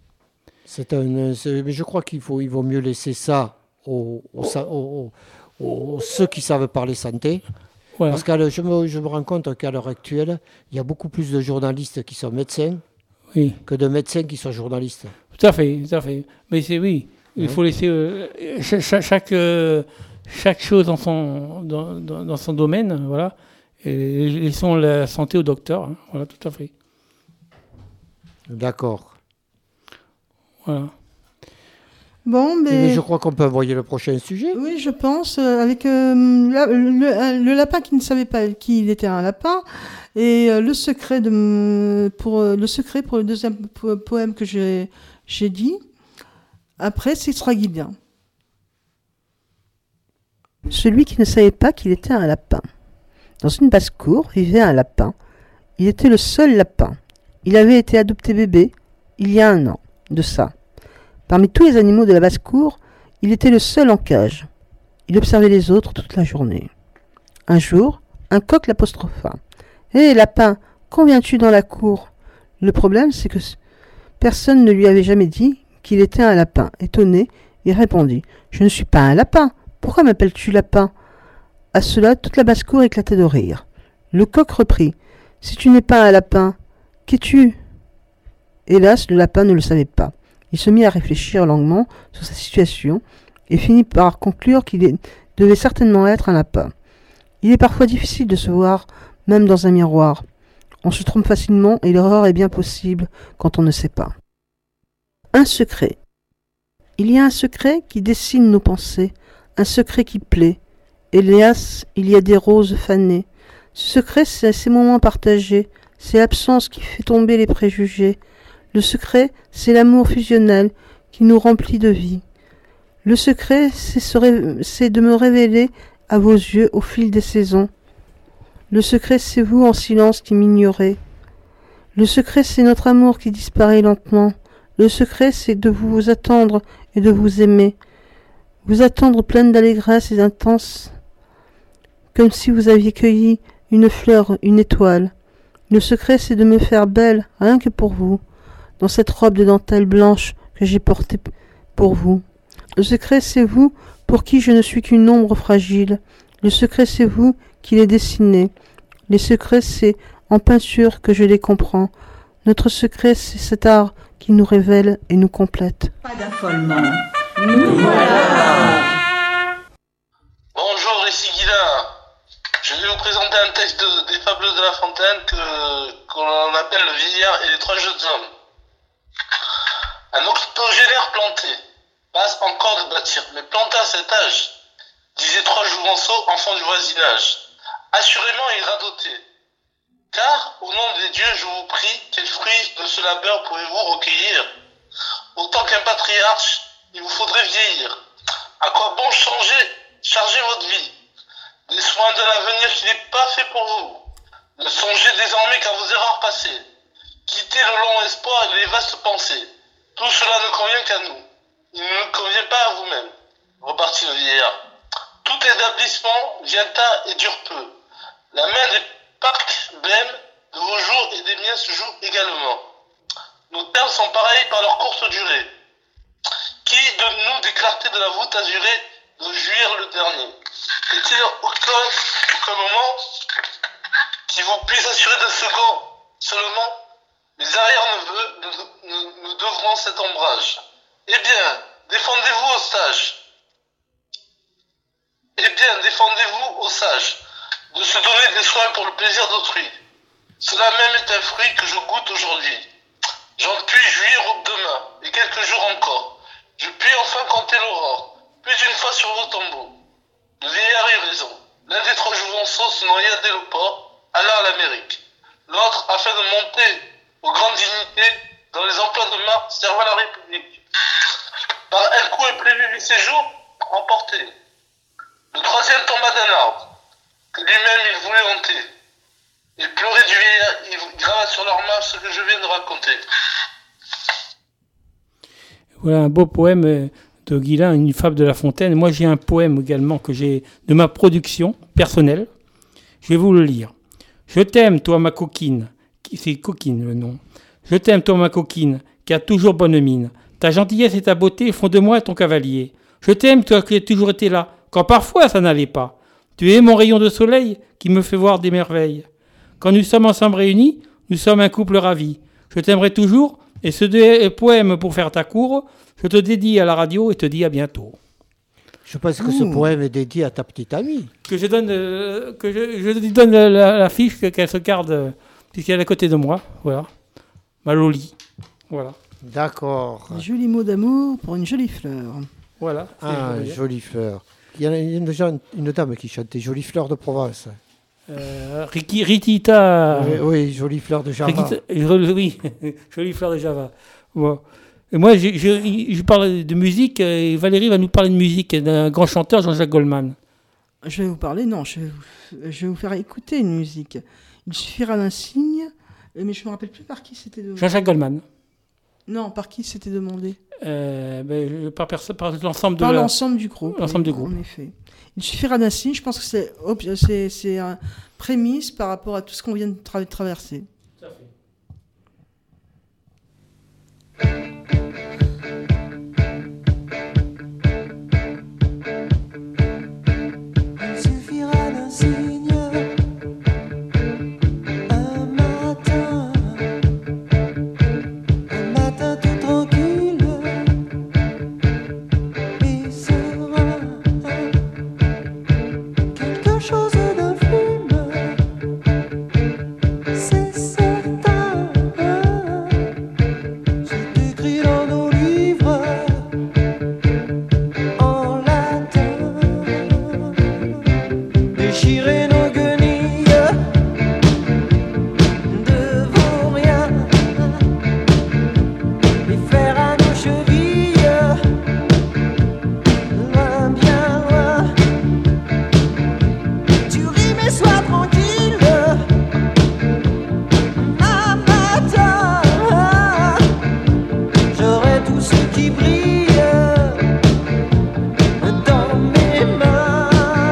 Mais je crois il vaut mieux laisser ça aux ceux qui savent parler santé. Voilà. Parce que je me rends compte qu'à l'heure actuelle, il y a beaucoup plus de journalistes qui sont médecins que de médecins qui sont journalistes. Tout à fait, tout à fait. Mais il faut laisser chaque chose dans son domaine, voilà. Et laissons la santé au docteur, hein. Voilà, tout à fait. D'accord. Voilà. Bon, mais je crois qu'on peut envoyer le prochain sujet. Oui, je pense, avec le lapin qui ne savait pas qu'il était un lapin, et le secret pour le deuxième poème que j'ai dit. Après, c'est sera bien. Celui qui ne savait pas qu'il était un lapin. Dans une basse-cour vivait un lapin. Il était le seul lapin. Il avait été adopté bébé il y a 1 an de ça. Parmi tous les animaux de la basse-cour, il était le seul en cage. Il observait les autres toute la journée. Un jour, un coq l'apostropha. « Hé, lapin, quand viens-tu dans la cour ?» Le problème, c'est que personne ne lui avait jamais dit qu'il était un lapin. Étonné, il répondit « Je ne suis pas un lapin. Pourquoi m'appelles-tu lapin ?» À cela, toute la basse-cour éclatait de rire. Le coq reprit « Si tu n'es pas un lapin, qu'es-tu » Hélas, le lapin ne le savait pas. Il se mit à réfléchir longuement sur sa situation et finit par conclure qu'il devait certainement être un lapin. Il est parfois difficile de se voir, même dans un miroir. On se trompe facilement et l'erreur est bien possible quand on ne sait pas. Un secret. Il y a un secret qui dessine nos pensées, un secret qui plaît. Hélas, il y a des roses fanées. Ce secret, c'est ces moments partagés, c'est l'absence qui fait tomber les préjugés. Le secret, c'est l'amour fusionnel qui nous remplit de vie. Le secret, c'est de me révéler à vos yeux au fil des saisons. Le secret, c'est vous en silence qui m'ignorez. Le secret, c'est notre amour qui disparaît lentement. Le secret, c'est de vous attendre et de vous aimer. Vous attendre pleine d'allégresse et intense, comme si vous aviez cueilli une fleur, une étoile. Le secret, c'est de me faire belle, rien que pour vous, dans cette robe de dentelle blanche que j'ai portée pour vous. Le secret, c'est vous, pour qui je ne suis qu'une ombre fragile. Le secret, c'est vous qui les dessinez. Les secrets, c'est en peinture que je les comprends. Notre secret, c'est cet art qui nous révèle et nous complète. Pas d'affolement. Nous voilà. Bonjour, ici Guilain. Je vais vous présenter un texte des Fables de La Fontaine qu'on appelle Le vieillard et les 3 jeunes hommes. Un octogénaire planté, passe encore de bâtir, mais planté à cet âge, disaient 3 jouvenceaux, enfants du voisinage. Assurément il radotait. Car, au nom des dieux, je vous prie, quels fruits de ce labeur pouvez-vous recueillir? Autant qu'un patriarche, il vous faudrait vieillir. À quoi bon charger votre vie? Des soins de l'avenir qui n'est pas fait pour vous. Ne songez désormais qu'à vos erreurs passées. Quittez le long espoir et les vastes pensées. Tout cela ne convient qu'à nous. Il ne convient pas à vous-même. Repartit le vieillard. Tout tout établissement vienta et dure peu. La main des parcs blêmes de vos jours et des miens se joue également. Nos termes sont pareils par leur courte durée. Qui de nous des clartés de la voûte azurée doit jouir le dernier? Est-il aucun moment qui vous puisse assurer de second seulement? Les arrière-neveux nous devront cet ombrage. Eh bien, défendez-vous aux sages. Eh bien, défendez-vous aux sages de se donner des soins pour le plaisir d'autrui. Cela même est un fruit que je goûte aujourd'hui. J'en puis jouir demain, et quelques jours encore. Je puis enfin compter l'aurore, plus d'une fois sur vos tombeaux. Le vieillard eut raison. L'un des trois jouvenceaux se noya dès le port, alla à l'Amérique. L'autre, afin de monter aux grandes dignités, dans les emplois de marque, serva la République. Par un coup imprévu du séjour, emporté. Le troisième tomba d'un arbre, que lui-même il voulut hanter. Il pleurait du vieillard, il grava sur leur main ce que je viens de raconter. Voilà un beau poème de Guilain, une fable de La Fontaine. Moi, j'ai un poème également que j'ai de ma production personnelle. Je vais vous le lire. Je t'aime, toi, ma coquine. C'est coquine, le nom. Je t'aime, toi, ma coquine, qui a toujours bonne mine. Ta gentillesse et ta beauté font de moi ton cavalier. Je t'aime, toi, qui as toujours été là, quand parfois ça n'allait pas. Tu es mon rayon de soleil qui me fait voir des merveilles. Quand nous sommes ensemble réunis, nous sommes un couple ravi. Je t'aimerai toujours, et ce poème pour faire ta cour, je te dédie à la radio et te dis à bientôt. Je pense que ce poème est dédié à ta petite amie. Que je donne, je lui donne la fiche qu'elle se garde, puisqu'elle est à côté de moi. Voilà. Ma Loli. Voilà. D'accord. Un joli mot d'amour pour une jolie fleur. Voilà. Ah, jolie fleur. Il y a déjà une dame qui chantait Jolie fleur de Provence. Ritita. Oui, Jolie fleur de Java. Oui, Jolie fleur de Java. Bon. Et moi, je parle de musique, et Valérie va nous parler de musique, d'un grand chanteur, Jean-Jacques Goldman. Je vais vous parler, non, je vais vous faire écouter une musique. Il suffira d'un signe, mais je ne me rappelle plus par qui c'était demandé. Jean-Jacques Goldman. Non, par qui c'était demandé par l'ensemble de l'ensemble du groupe. L'ensemble du groupe. En effet. Il suffira d'un signe, je pense que c'est un prémisse par rapport à tout ce qu'on vient de traverser. Tout à fait. Il suffira d'un signe, un matin tout tranquille et serein, quelque chose d'infime, c'est certain. C'est écrit dans nos livres en latin. Déchirer nos guenilles devant rien et faire à nos chevilles loin, bien loin. Tu ris mais sois tranquille, un matin j'aurai tout ce qui brille dans mes mains.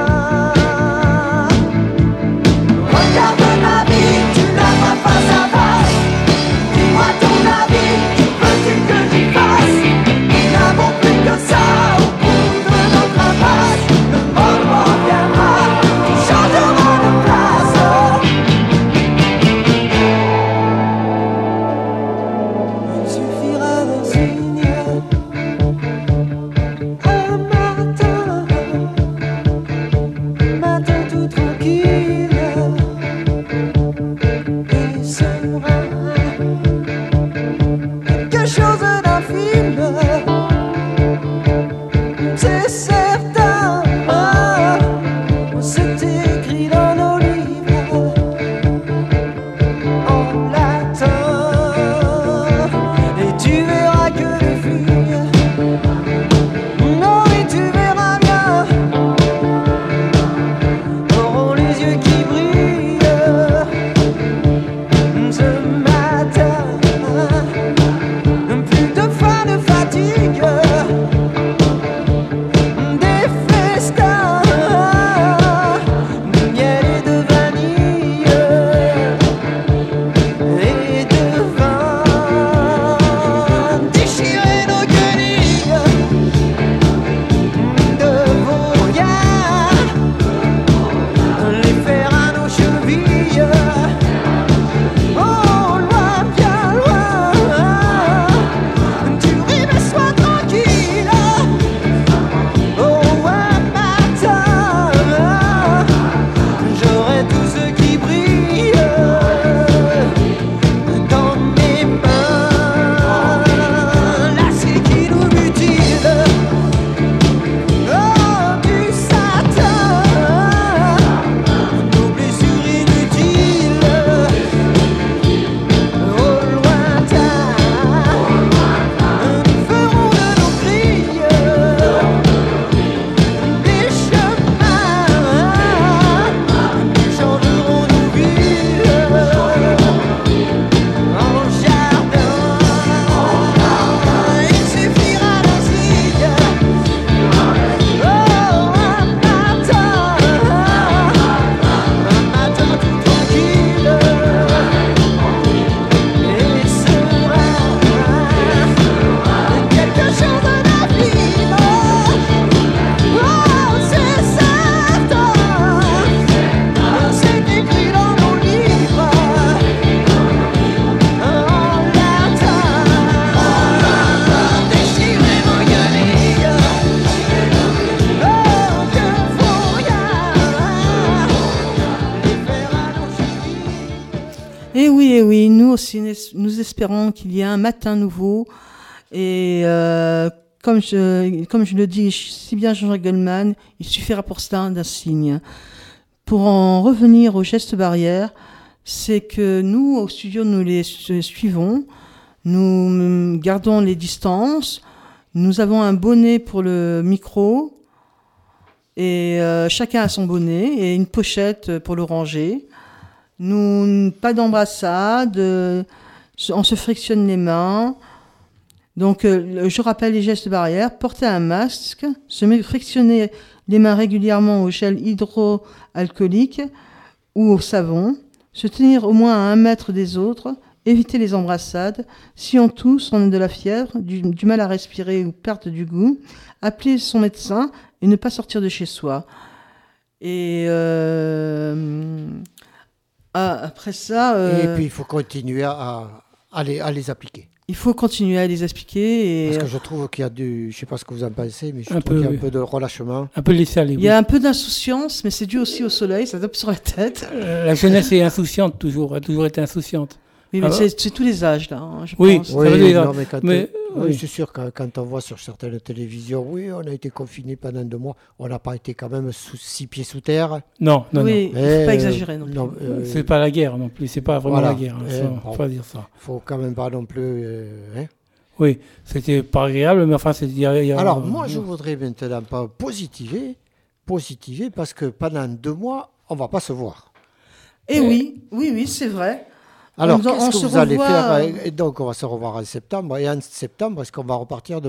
Regarde ma vie, tu la vois face à face. Dis-moi ton avis, que veux-tu que j'y fasse? Nous n'avons plus que ça au bout de notre impasse. Le monde reviendra, tu changeras de place. Il suffira d'un signe, un matin tout tranquille et serein, quelque chose d'infime, c'est certain. C'est écrit dans nos livres en latin, et tu verras que les filles, non et tu verras bien, auront les yeux qui brillent ce Et oui, nous aussi, nous espérons qu'il y a un matin nouveau. Et comme je le dis si bien Jean-Jacques Goldman, il suffira pour cela d'un signe. Pour en revenir aux gestes barrières, c'est que nous, au studio, nous les suivons. Nous gardons les distances. Nous avons un bonnet pour le micro. Et chacun a son bonnet et une pochette pour le ranger. Nous, pas d'embrassade, on se frictionne les mains. Donc, je rappelle les gestes barrières. Porter un masque, frictionner les mains régulièrement au gel hydroalcoolique ou au savon, se tenir au moins à 1 mètre des autres, éviter les embrassades. Si on tousse, on a de la fièvre, du mal à respirer ou perte du goût, appeler son médecin et ne pas sortir de chez soi. Et après ça... Et puis il faut continuer à les appliquer. Il faut continuer à les appliquer. Parce que je trouve qu'il y a je ne sais pas ce que vous en pensez, mais je trouve qu'il y a un peu de relâchement. Un peu laisser aller. Il y a un peu d'insouciance, mais c'est dû aussi au soleil, ça tape sur la tête. La jeunesse est insouciante toujours, a toujours été insouciante. Oui, mais c'est tous les âges, là, je oui, pense. Oui, c'est sûr que quand on voit sur certaines télévisions, oui, on a été confinés pendant 2 mois, on n'a pas été quand même 6 pieds sous terre. Non. Il ne faut pas exagérer non plus. C'est pas la guerre non plus, c'est pas vraiment la guerre. Faut pas dire ça. Il faut quand même pas non plus... Oui, c'était pas agréable, mais enfin, c'est... Alors, moi, je voudrais maintenant pas positiver, parce que pendant 2 mois, on ne va pas se voir. Et oui, c'est vrai. Alors, qu'est-ce que vous allez faire? Et donc, on va se revoir en septembre. Et en septembre, est-ce qu'on va repartir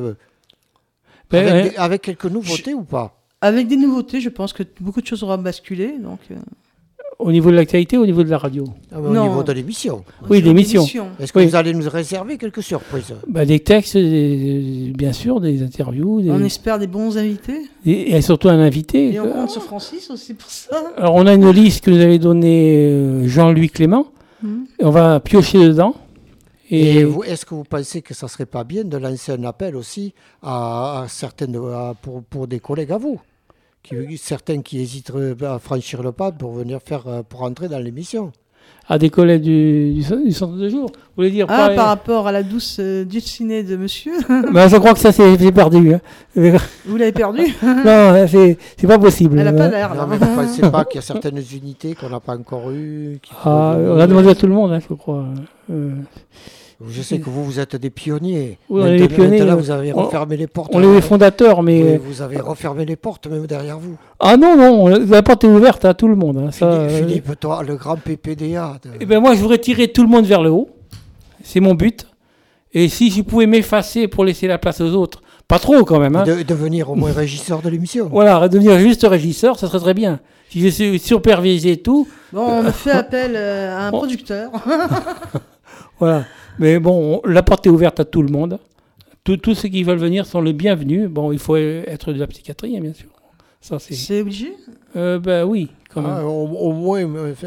avec quelques nouveautés ou pas? Avec des nouveautés, je pense que beaucoup de choses auront basculé. Donc, Au niveau de l'actualité ou au niveau de la radio? Au niveau de l'émission. Oui, l'émission. Est-ce que vous allez nous réserver quelques surprises? Des textes, bien sûr, des interviews. On espère des bons invités. Et surtout un invité. Et on compte sur Francis aussi pour ça. Alors, on a une liste que nous avait donnée Jean-Louis Clément. Et on va piocher dedans. Et est-ce que vous pensez que ça ne serait pas bien de lancer un appel aussi à certaines, pour des collègues à vous, certains qui hésiteraient à franchir le pas pour venir pour entrer dans l'émission? À des collègues du centre de jour, vous voulez dire? Par rapport à la douce dulcinée de monsieur. Je crois que ça c'est perdu. Hein. Vous l'avez perdu? Non, c'est pas possible. Elle n'a pas l'air. Non, mais vous ne pensez pas qu'il y a certaines unités qu'on n'a pas encore eues? On a demandé à tout le monde, hein, je crois. Je sais que vous êtes des pionniers. Oui, on est des pionniers. Maintenant, vous avez refermé les portes. On est les fondateurs, mais... Oui, vous avez refermé les portes, même derrière vous. Ah non, la porte est ouverte à tout le monde. Hein, ça, Philippe, toi, le grand PPDA. Moi, je voudrais tirer tout le monde vers le haut. C'est mon but. Et si je pouvais m'effacer pour laisser la place aux autres, pas trop quand même. Hein. Devenir au moins régisseur de l'émission. Voilà, devenir juste régisseur, ça serait très bien. Si je suis supervisé tout... Bon, on fait appel à un producteur. Voilà. Mais bon, la porte est ouverte à tout le monde. Tous ceux qui veulent venir sont les bienvenus. Bon, il faut être de la psychiatrie, hein, bien sûr. Ça, c'est obligé? Oui, quand même. Au moins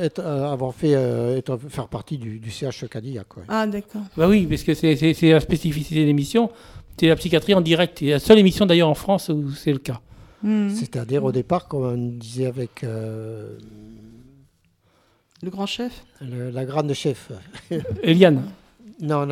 faire partie du CH Cadillac. Ouais. Ah, d'accord. Oui, parce que c'est la spécificité de l'émission. C'est la psychiatrie en direct. C'est la seule émission d'ailleurs en France où c'est le cas. C'est-à-dire au départ, comme on disait avec... le grand chef? La grande chef. Eliane. Non.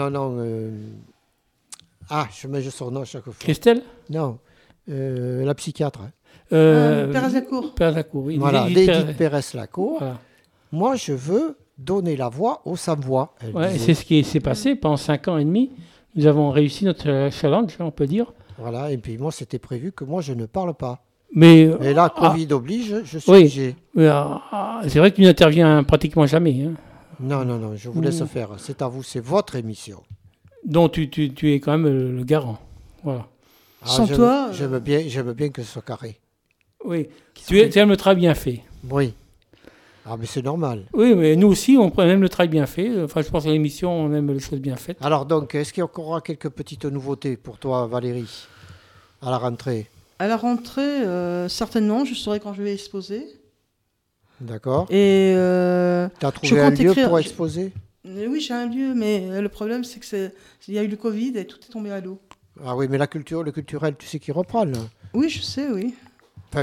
Je mets son nom à chaque fois. Christelle? Non. La psychiatre. Pérez-Lacour. Pérez-Lacour, oui. Voilà, Edith Pérez-Lacour. Voilà. Moi, je veux donner la voix aux sans-voix. C'est ce qui s'est passé pendant 5 ans et demi. Nous avons réussi notre challenge, on peut dire. Voilà, et puis moi, c'était prévu que moi, je ne parle pas. Mais là, Covid oblige, je suis obligé. C'est vrai que tu n'interviens pratiquement jamais. Hein. Non, je vous laisse faire. C'est à vous, c'est votre émission. Donc tu es quand même le garant. Voilà. Sans toi... J'aime bien que ce soit carré. Oui, tu aimes le travail bien fait. Oui. Ah, mais c'est normal. Oui, mais nous aussi, on aime le travail bien fait. Enfin, je pense que l'émission, on aime les choses bien faites. Alors donc, est-ce qu'il y aura quelques petites nouveautés pour toi, Valérie, à la rentrée? À la rentrée, certainement, je saurai quand je vais exposer. D'accord. Et tu as trouvé un lieu pour exposer? Oui, j'ai un lieu, mais le problème, c'est qu'il y a eu le Covid et tout est tombé à l'eau. Ah oui, mais le culturel, tu sais qu'il reprend, là. Oui, je sais, oui. Enfin,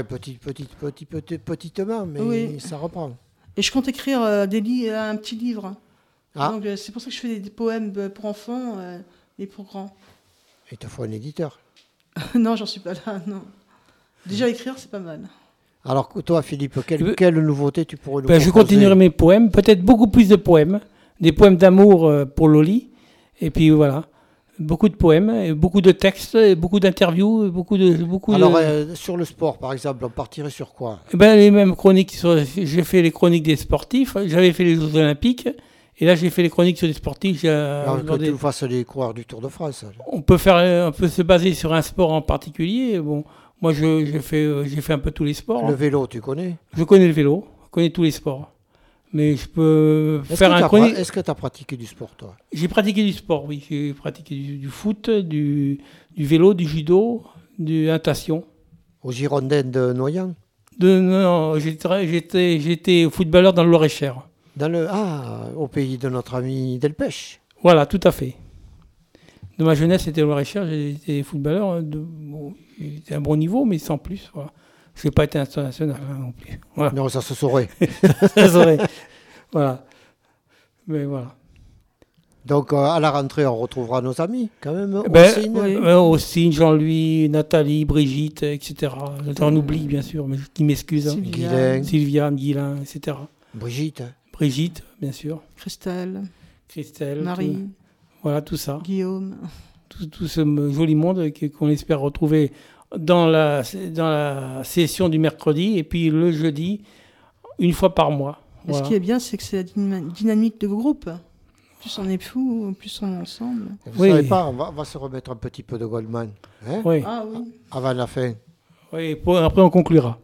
petitement, mais oui. Ça reprend. Et je compte écrire un petit livre. Ah. Donc c'est pour ça que je fais des poèmes pour enfants et pour grands. Et il te faut un éditeur. Non, j'en suis pas là, non. Déjà écrire, c'est pas mal. Alors toi, Philippe, quelle nouveauté tu pourrais nous Je proposer? continuerai mes poèmes, peut-être beaucoup plus de poèmes, des poèmes d'amour pour Loli, et puis voilà, beaucoup de poèmes, et beaucoup de textes, et beaucoup d'interviews, et beaucoup Alors de... sur le sport, par exemple, on partirait sur quoi? Les mêmes chroniques, j'ai fait les chroniques des sportifs, j'avais fait les Jeux Olympiques, et là j'ai fait les chroniques sur les sportifs. Alors que tu fasses les coureurs du Tour de France. On peut se baser sur un sport en particulier. Bon, moi j'ai fait un peu tous les sports. Le vélo, tu connais? Je connais le vélo, je connais tous les sports. Mais je peux faire un chronique. Est-ce que tu as pratiqué du sport, toi? J'ai pratiqué du sport, oui. J'ai pratiqué du foot, du vélo, du judo, du natation. Aux Girondins de Noyant? Non, j'étais footballeur dans le Loir-et-Cher. Au pays de notre ami Delpech. Voilà, tout à fait. De ma jeunesse, c'était le Loir-et-Cher. J'étais footballeur. J'étais à un bon niveau, mais sans plus. Voilà. Je n'ai pas été international non plus. Voilà. Non, ça se saurait. Ça se saurait. Voilà. Mais voilà. Donc, à la rentrée, on retrouvera nos amis, quand même. Ossine, Jean-Louis, Nathalie, Brigitte, etc. J'en oublie, bien sûr, mais qui m'excuse. Sylviane, Guilain, etc. Brigitte, bien sûr. Christelle. Marie. Voilà, tout ça. Guillaume. Tout ce joli monde qu'on espère retrouver dans la session du mercredi et puis le jeudi, une fois par mois. Voilà. Ce qui est bien, c'est que c'est la dynamique de groupe. Plus on est fou, plus on est ensemble. Vous savez pas, on va se remettre un petit peu de Goldman. Hein? Oui. Ah oui. Avant la fin. Oui, après on conclura.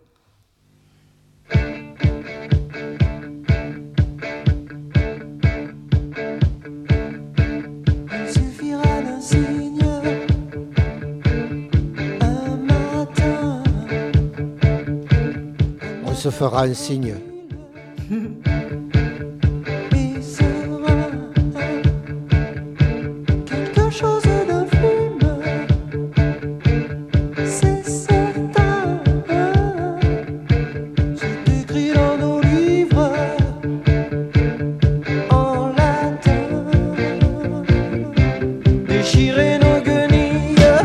On se fera un signe. Quelque chose de fume, c'est certain. C'est écrit dans nos livres en latin. Déchirer nos guenilles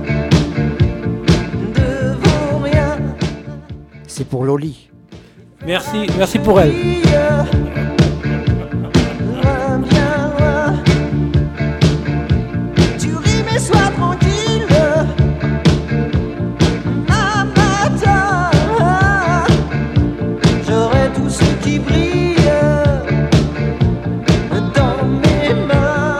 devant rien. C'est pour Loli. Merci pour elle. Tu ris mais sois tranquille, ma matin. J'aurai tout ce qui brille dans mes mains.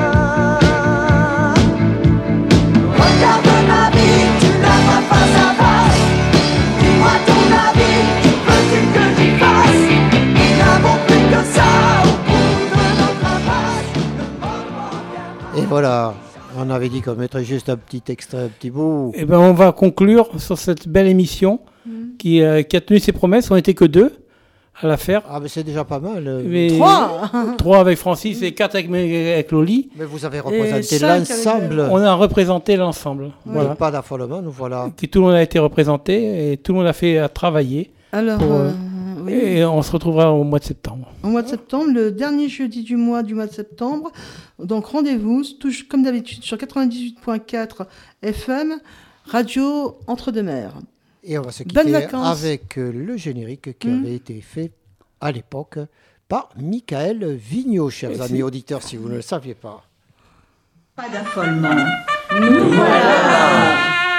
Regarde ma vie, tu la vois face à face. Dis-moi ton avis, veux-tu que j'y fasse? Nous n'avons plus que ça au bout de notre impasse. Et voilà, on avait dit qu'on mettrait juste un petit extrait, un petit bout. Eh ben, on va conclure sur cette belle émission qui a tenu ses promesses. On n'était que 2 à la faire. Ah, mais c'est déjà pas mal. 3 avec Francis et 4 avec Loli. Mais vous avez représenté l'ensemble. On a représenté l'ensemble. Oui. Voilà. Pas d'affolement, nous voilà. Tout le monde a été représenté et tout le monde a fait à travailler. Alors, oui. Et on se retrouvera au mois de septembre. Au mois de septembre, le dernier jeudi du mois de septembre. Donc rendez-vous, comme d'habitude, sur 98.4 FM, Radio Entre-deux-Mers. Et on va se Bonnes quitter vacances. avec le générique qui avait été fait à l'époque par Michael Vigneault, chers amis auditeurs, si vous ne le saviez pas. Pas d'affolement. Nous voilà.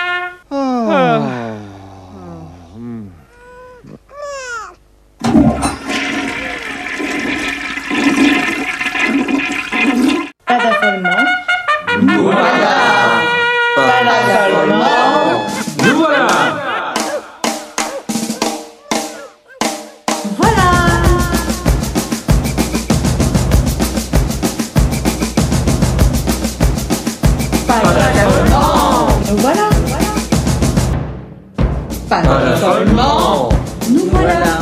Pas d'affolement. Nous voilà. Pas d'affolement. Nous voilà. Voilà. Pas d'affolement. Nous voilà. Pas d'affolement. Nous voilà.